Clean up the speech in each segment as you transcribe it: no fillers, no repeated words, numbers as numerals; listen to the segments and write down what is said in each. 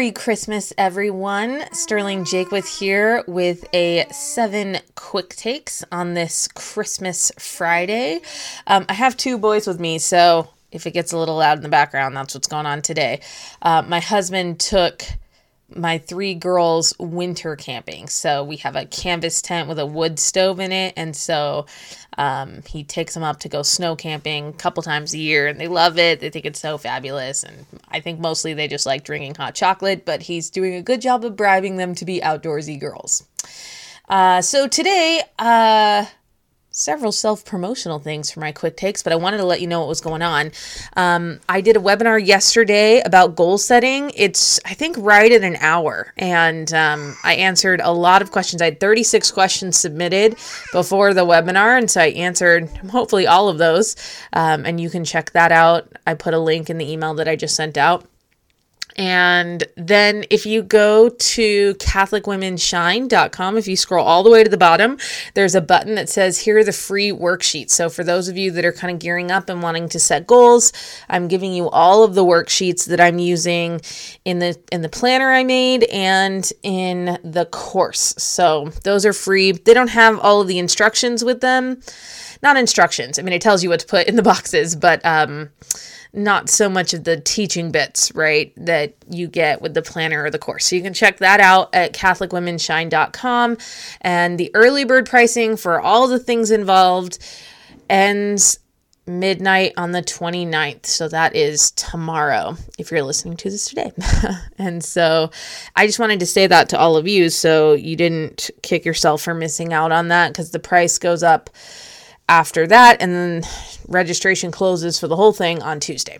Merry Christmas, everyone. Sterling Jakewith here with a 7 quick takes on this Christmas Friday. I have 2 boys with me, so if it gets a little loud in the background, that's what's going on today. My husband took my 3 girls winter camping. So we have a canvas tent with a wood stove in it. And so he takes them up to go snow camping a couple times a year, and they love it. They think it's so fabulous. And I think mostly they just like drinking hot chocolate, but he's doing a good job of bribing them to be outdoorsy girls. So today, several self-promotional things for my quick takes, but I wanted to let you know what was going on. I did a webinar yesterday about goal setting. It's, I think, right at an hour, and I answered a lot of questions. I had 36 questions submitted before the webinar, and so I answered hopefully all of those, and you can check that out. I put a link in the email that I just sent out. And then if you go to CatholicWomenShine.com, if you scroll all the way to the bottom, there's a button that says, here are the free worksheets. So for those of you that are kind of gearing up and wanting to set goals, I'm giving you all of the worksheets that I'm using in the planner I made and in the course. So those are free. They don't have all of the instructions with them. Not instructions. I mean, it tells you what to put in the boxes, but not so much of the teaching bits, right, that you get with the planner or the course. So you can check that out at CatholicWomenShine.com. And the early bird pricing for all the things involved ends midnight on the 29th. So that is tomorrow, if you're listening to this today. And so I just wanted to say that to all of you so you didn't kick yourself for missing out on that, because the price goes up after that, and then registration closes for the whole thing on Tuesday.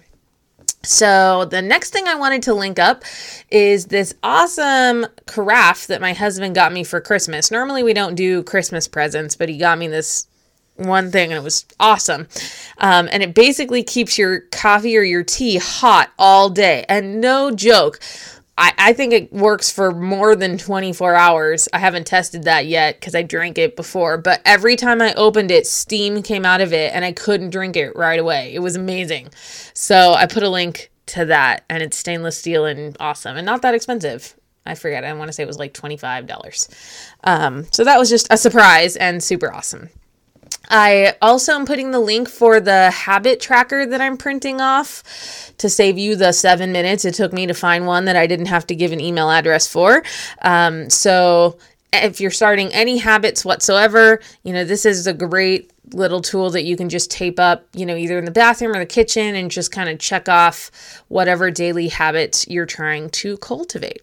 So the next thing I wanted to link up is this awesome carafe that my husband got me for Christmas. Normally we don't do Christmas presents, but he got me this one thing and it was awesome. And it basically keeps your coffee or your tea hot all day. And no joke, I think it works for more than 24 hours. I haven't tested that yet because I drank it before, but every time I opened it, steam came out of it and I couldn't drink it right away. It was amazing. So I put a link to that, and it's stainless steel and awesome and not that expensive. I forget. I want to say it was like $25. So that was just a surprise and super awesome. I also am putting the link for the habit tracker that I'm printing off to save you the 7 minutes it took me to find one that I didn't have to give an email address for. So if you're starting any habits whatsoever, this is a great little tool that you can just tape up, either in the bathroom or the kitchen, and just kind of check off whatever daily habits you're trying to cultivate.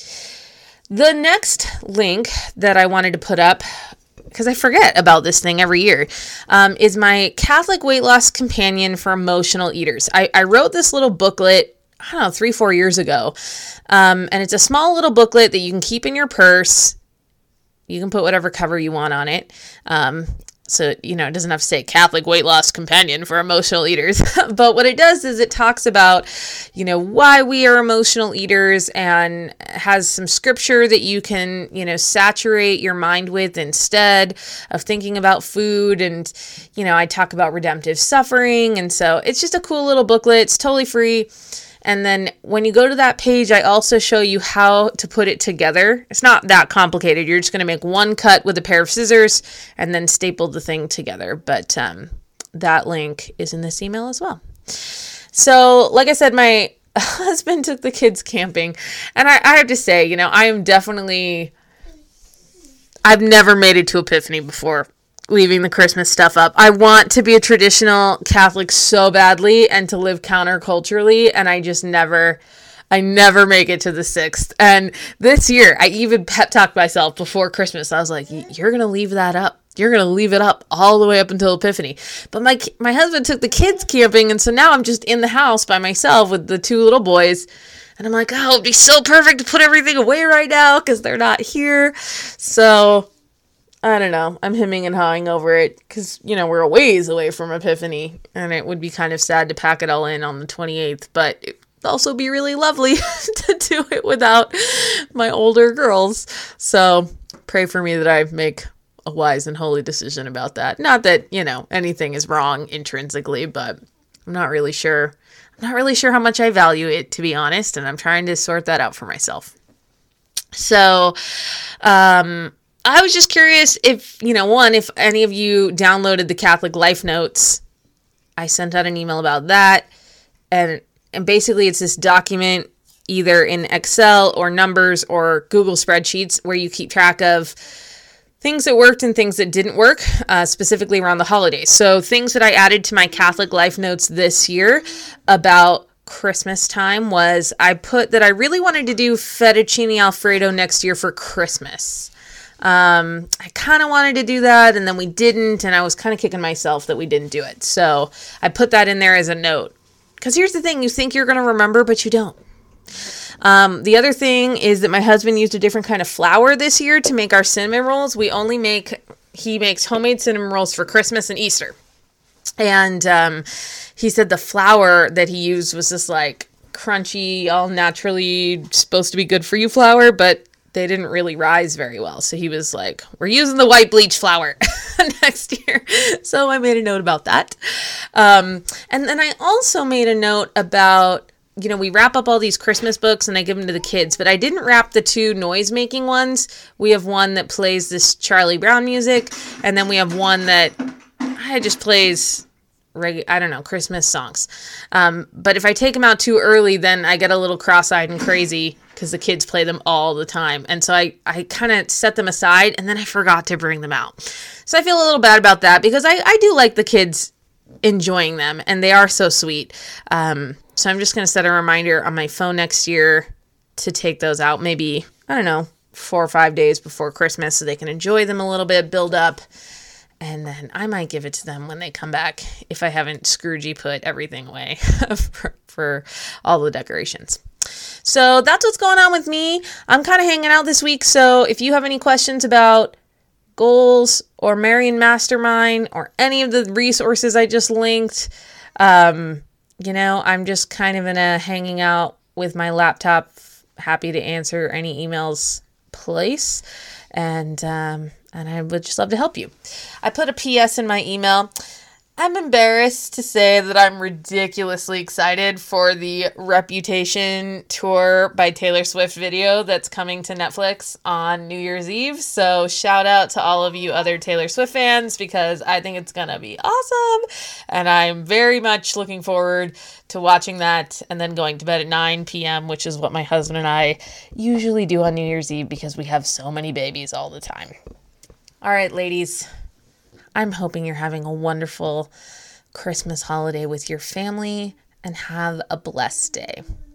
The next link that I wanted to put up, because I forget about this thing every year, is my Catholic Weight Loss Companion for Emotional Eaters. I wrote this little booklet, 3-4 years ago, and it's a small little booklet that you can keep in your purse. You can put whatever cover you want on it. So, it doesn't have to say Catholic Weight Loss Companion for Emotional Eaters. But what it does is it talks about, why we are emotional eaters, and has some scripture that you can, saturate your mind with instead of thinking about food. And, I talk about redemptive suffering. And so it's just a cool little booklet. It's totally free. And then when you go to that page, I also show you how to put it together. It's not that complicated. You're just going to make one cut with a pair of scissors and then staple the thing together. But that link is in this email as well. So like I said, my husband took the kids camping. And I have to say, I've never made it to Epiphany before, leaving the Christmas stuff up. I want to be a traditional Catholic so badly and to live counterculturally, and I never make it to the 6th. And this year, I even pep talked myself before Christmas. I was like, you're going to leave that up. You're going to leave it up all the way up until Epiphany. But my husband took the kids camping, and so now I'm just in the house by myself with the 2 little boys. And I'm like, it'd be so perfect to put everything away right now because they're not here. So I don't know. I'm hemming and hawing over it because, we're a ways away from Epiphany, and it would be kind of sad to pack it all in on the 28th, but it'd also be really lovely to do it without my older girls. So pray for me that I make a wise and holy decision about that. Not that, anything is wrong intrinsically, but I'm not really sure. I'm not really sure how much I value it, to be honest, and I'm trying to sort that out for myself. So, I was just curious if, if any of you downloaded the Catholic Life Notes. I sent out an email about that. And basically it's this document either in Excel or Numbers or Google spreadsheets where you keep track of things that worked and things that didn't work, specifically around the holidays. So things that I added to my Catholic Life Notes this year about Christmas time was I put that I really wanted to do fettuccine Alfredo next year for Christmas. I kind of wanted to do that, and then we didn't, and I was kind of kicking myself that we didn't do it. So I put that in there as a note. Because here's the thing, you think you're going to remember, but you don't. The other thing is that my husband used a different kind of flour this year to make our cinnamon rolls. He makes homemade cinnamon rolls for Christmas and Easter. And he said the flour that he used was this like crunchy, all naturally supposed to be good for you flour, but they didn't really rise very well. So he was like, we're using the white bleach flour next year. So I made a note about that. And then I also made a note about, we wrap up all these Christmas books and I give them to the kids, but I didn't wrap the 2 noise-making ones. We have one that plays this Charlie Brown music, and then we have one that just plays Christmas songs. But if I take them out too early, then I get a little cross-eyed and crazy because the kids play them all the time. And so I kind of set them aside, and then I forgot to bring them out. So I feel a little bad about that because I do like the kids enjoying them, and they are so sweet. So I'm just going to set a reminder on my phone next year to take those out, maybe, 4 or 5 days before Christmas so they can enjoy them a little bit, build up, and then I might give it to them when they come back if I haven't Scroogey put everything away for all the decorations. So that's what's going on with me. I'm kind of hanging out this week, so if you have any questions about goals or Marian Mastermind or any of the resources I just linked, I'm just kind of in a hanging out with my laptop, happy to answer any emails place, and I would just love to help you. I put a PS in my email. I'm embarrassed to say that I'm ridiculously excited for the Reputation Tour by Taylor Swift video that's coming to Netflix on New Year's Eve. So shout out to all of you other Taylor Swift fans because I think it's going to be awesome. And I'm very much looking forward to watching that and then going to bed at 9 p.m., which is what my husband and I usually do on New Year's Eve because we have so many babies all the time. All right, ladies. I'm hoping you're having a wonderful Christmas holiday with your family and have a blessed day.